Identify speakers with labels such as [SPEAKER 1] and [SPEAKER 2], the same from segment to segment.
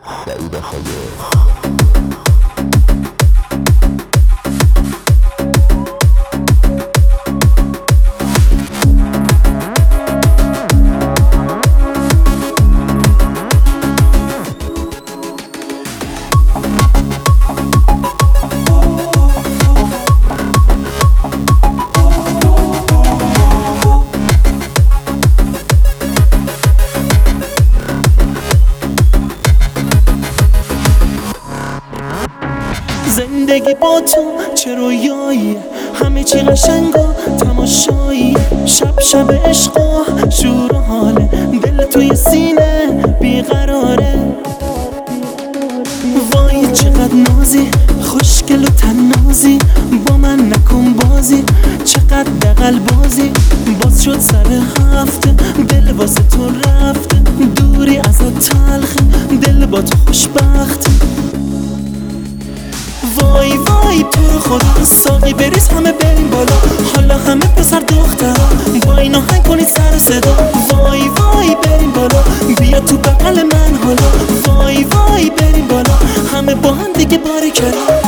[SPEAKER 1] سعید خاگه.
[SPEAKER 2] زندگی با تو چه رویایی، همه چی قشنگ و تماشایی، شب شب عشق و شور و حاله، دل توی سینه بیقراره. وای چقدر نازی، خوشگل و تنازی، با من نکن بازی، چقدر دغل بازی. باز شد سر هفته، دل واسه تو رفته، دوری ازت تلخه، دل با تو خوشبخته. وای وای تو رو خدا، ساقی بریز همه بریم بالا، حالا همه پسر دختر با این آهنگ کنید سر صدا. وای وای بریم بالا، بیا تو بغل من حالا، وای وای بریم بالا، همه با هم دیگه باریکلا.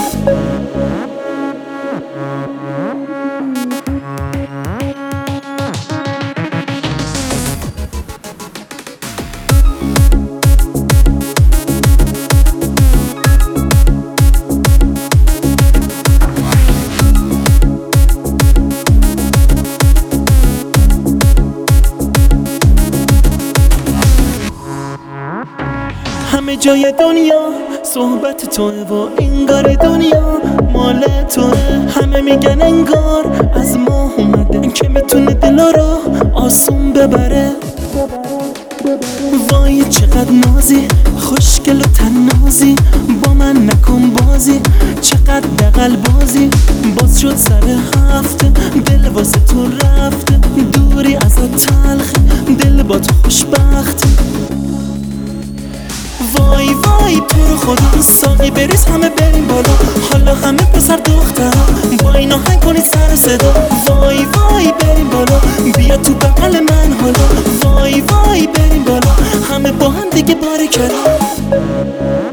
[SPEAKER 2] همه جای دنیا صحبت توه و انگار دنیا مال توه. همه میگن انگار از ما اومده که میتونه دلا رو آسون ببره. وای چقدر نازی، خوشگل و تنازی، با من نکن بازی، چقدر دغل بازی. باز شد سر هفته، دل واسه تو رفته، دوری ازت تلخه، دل با تو خوشبخته. وای وای تو رو خدا، ساقی بریز همه بریم بالا، حالا همه پسر دختر با این آهنگ کنید سر صدا. وای وای بریم بالا، بیا تو بغل من حالا، وای وای بریم بالا، همه با هم دیگه باریکلا.